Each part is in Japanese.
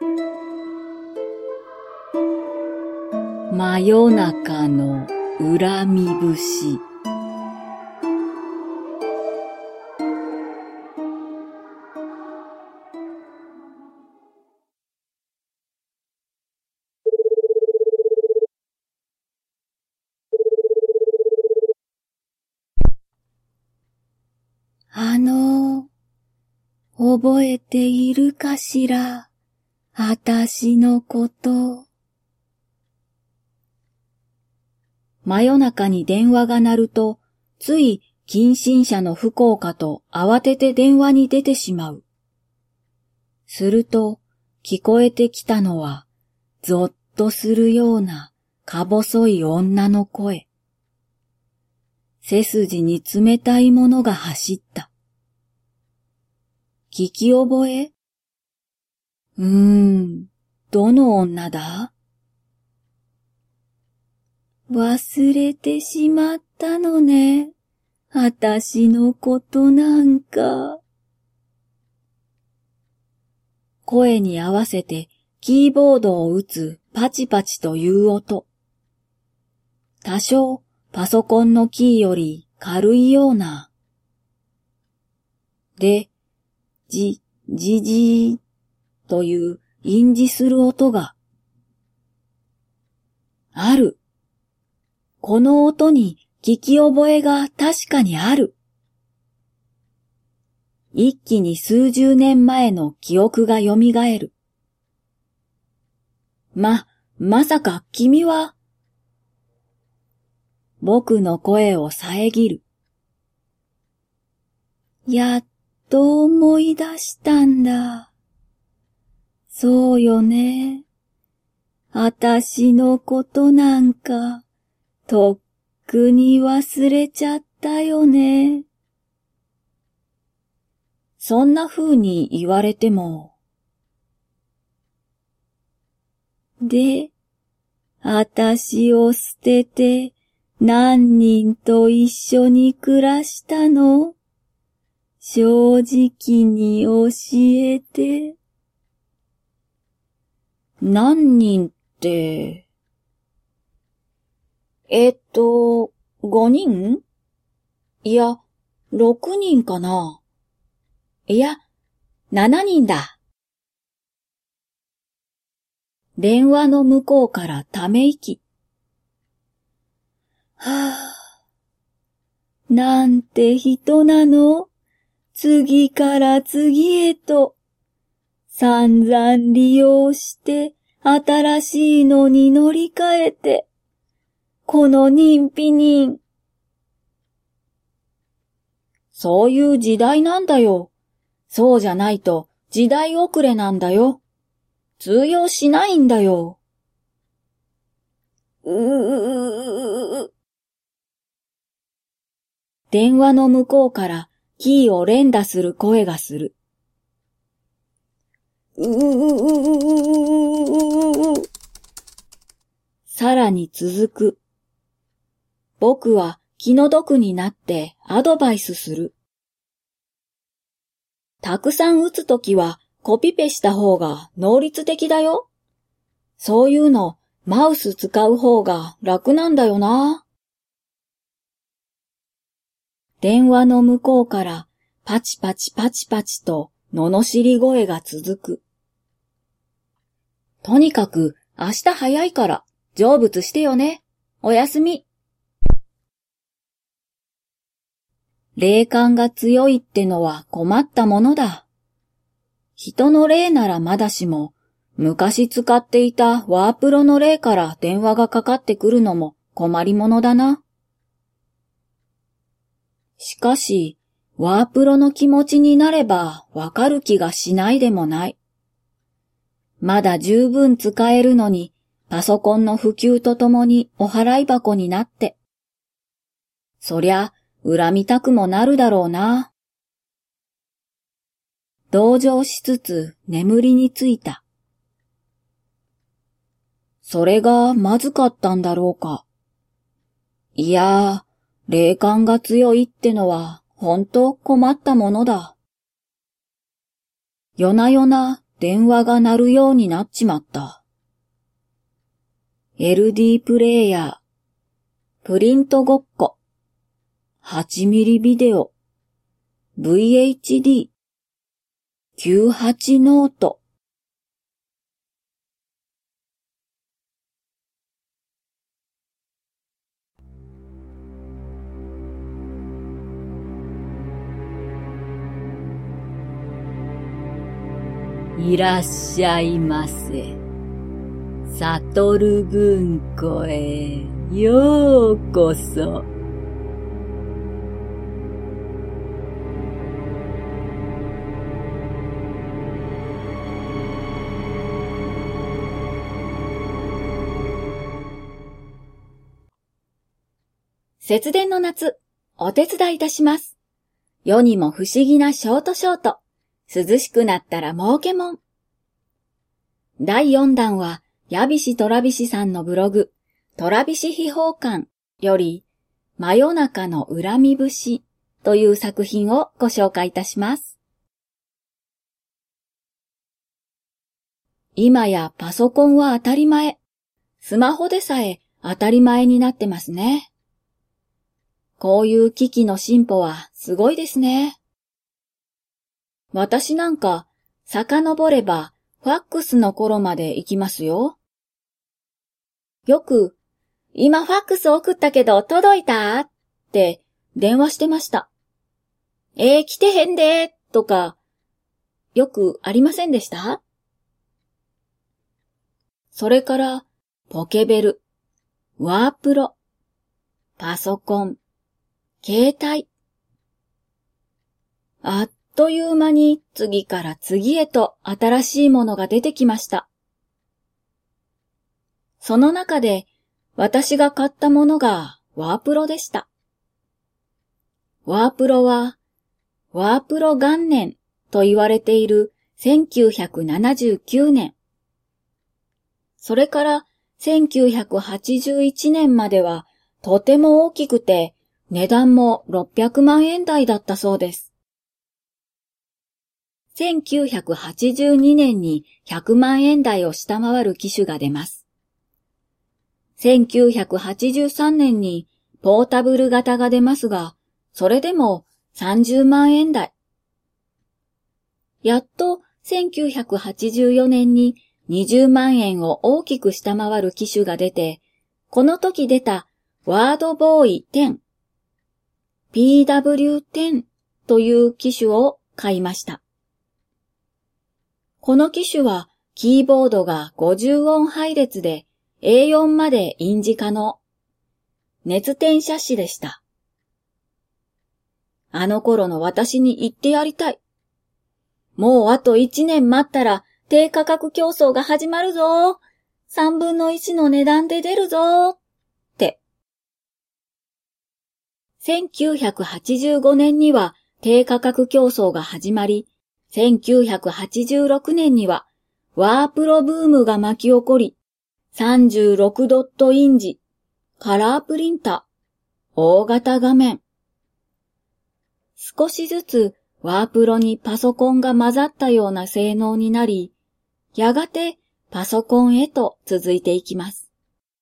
真夜中の恨み節。覚えているかしら、あたしのこと。真夜中に電話が鳴ると、つい近親者の不幸かと慌てて電話に出てしまう。すると、聞こえてきたのは、ぞっとするようなか細い女の声。背筋に冷たいものが走った。聞き覚え？どの女だ？忘れてしまったのね。あたしのことなんか。声に合わせてキーボードを打つパチパチという音。多少パソコンのキーより軽いような。で、じーという印字する音が。ある。この音に聞き覚えが確かにある。一気に数十年前の記憶が蘇る。まさか君は。僕の声を遮る。やっと思い出したんだ。そうよね。あたしのことなんか、とっくに忘れちゃったよね。そんな風に言われても。で、あたしを捨てて何人と一緒に暮らしたの？正直に教えて。何人って。5人？いや、6人かな。いや、7人だ。電話の向こうからため息。はぁ、なんて人なの？次から次へと。散々利用して新しいのに乗り換えて。この人否人。そういう時代なんだよ。そうじゃないと時代遅れなんだよ。通用しないんだよ。電話の向こうからキーを連打する声がする。さらに続く。僕は気の毒になってアドバイスする。たくさん打つときはコピペした方が能率的だよ。そういうのマウス使う方が楽なんだよな。電話の向こうからパチパチパチパチと罵り声が続く。とにかく明日早いから成仏してよね。おやすみ。霊感が強いってのは困ったものだ。人の霊ならまだしも、昔使っていたワープロの霊から電話がかかってくるのも困りものだな。しかし、ワープロの気持ちになればわかる気がしないでもない。まだ十分使えるのに、パソコンの普及とともにお払い箱になって。そりゃ、恨みたくもなるだろうな。同情しつつ眠りについた。それがまずかったんだろうか。いやー、霊感が強いってのはほんと困ったものだ。夜な夜な電話が鳴るようになっちまった。LD プレイヤー、プリントごっこ、8ミリビデオ、VHD、98ノート。いらっしゃいませ。サトル文庫へようこそ。節電の夏、お手伝いいたします。世にも不思議なショート。涼しくなったら儲けもん。第4弾は、ヤビシトラビシさんのブログ、トラビシ秘宝館より、真夜中の恨み節という作品をご紹介いたします。今やパソコンは当たり前。スマホでさえ当たり前になってますね。こういう機器の進歩はすごいですね。私なんか、遡れば、ファックスの頃まで行きますよ。よく、今ファックス送ったけど届いた？って電話してました。来てへんでーとか、よくありませんでした？それから、ポケベル、ワープロ、パソコン、携帯。あっという間に次から次へと新しいものが出てきました。その中で私が買ったものがワープロでした。ワープロはワープロ元年と言われている1979年。それから1981年まではとても大きくて値段も600万円台だったそうです。1982年に100万円台を下回る機種が出ます。1983年にポータブル型が出ますが、それでも30万円台。やっと1984年に20万円を大きく下回る機種が出て、この時出たワードボーイ10、PW10 という機種を買いました。この機種はキーボードが50音配列で A4 まで印字可能。熱転写紙でした。あの頃の私に言ってやりたい。もうあと1年待ったら低価格競争が始まるぞ。3分の1の値段で出るぞ。って。1985年には低価格競争が始まり、1986年にはワープロブームが巻き起こり、36ドット印字、カラープリンター、大型画面。少しずつワープロにパソコンが混ざったような性能になり、やがてパソコンへと続いていきます。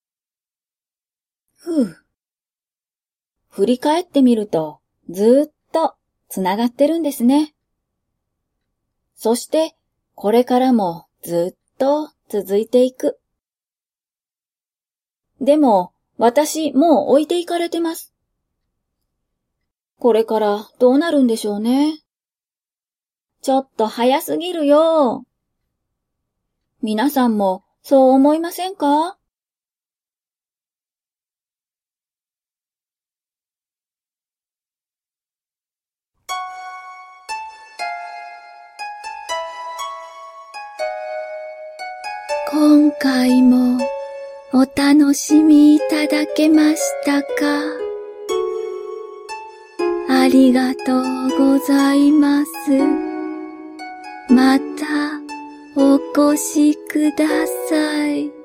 振り返ってみると、ずっとつながってるんですね。そして、これからもずっと続いていく。でも、私もう置いていかれてます。これからどうなるんでしょうね。ちょっと早すぎるよ。皆さんもそう思いませんか？今回もお楽しみいただけましたか？ありがとうございます。またお越しください。